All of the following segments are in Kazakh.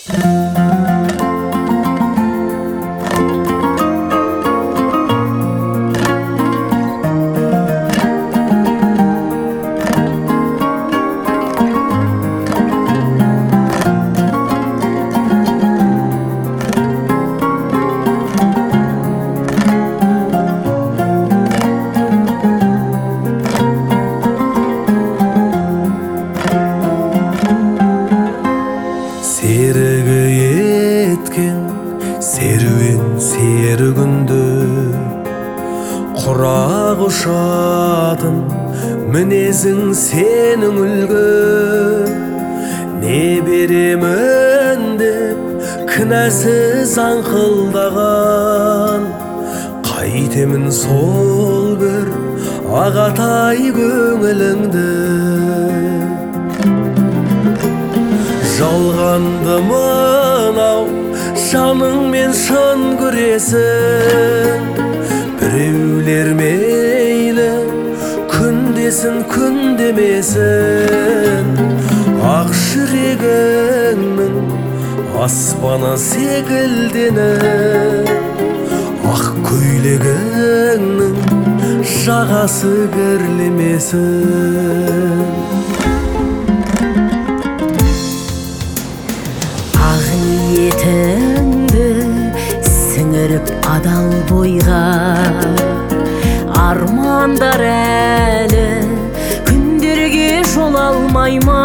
Серуен сер күнді құрақ ұшатын мінезің сенің үлгі. Не беремін деп кінәсіз аңқылдаған, қайтемін сол бір ағатай көңіліңді. Жалғанды мынау жаныңмен шын көресің, біреулер мейлі күндесін күндемесін. Ақ жүрегіңнің аспаны секілденіп, ақ көйлегіңнің жағасы кірлемесін. Ниетіңді сіңіріп адал бойға, армандар әлі күндерге жол алмай ма?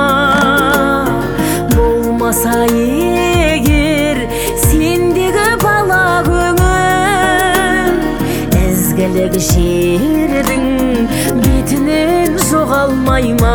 Болмаса егер сендегі бала көңіл, ізгілік жердің бетінен жоғалмай ма?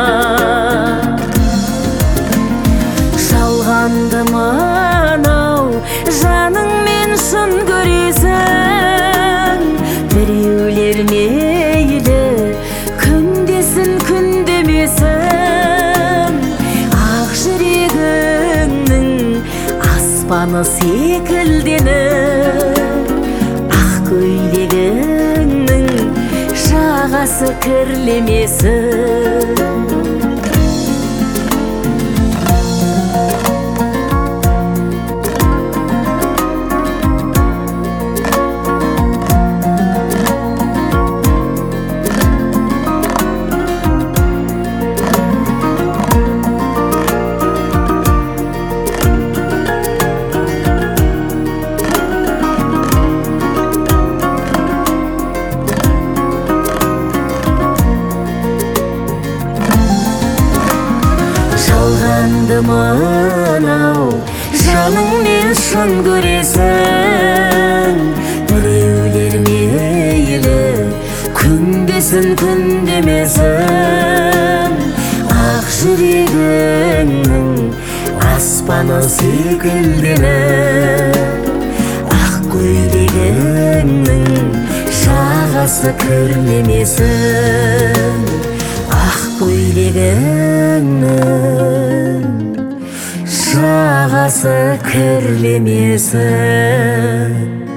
Жалғанды мынау жаныңмен шын көресің, біреулер мейлі күндесін күндемесін. Ақ жүрегіңнің аспаны секілденіп, ақ көйлегіңнің жағасы кірлемесін. Жалғанды мынау жаныңмен шын көресің, біреулер мейлі күндесін күндемесін. Ақ жүрегіңнің аспаны секілденіп, ақ көйлегіңнің жағасы кірлемесін. Ақ көйлегіңнің жағасы кірлемесін.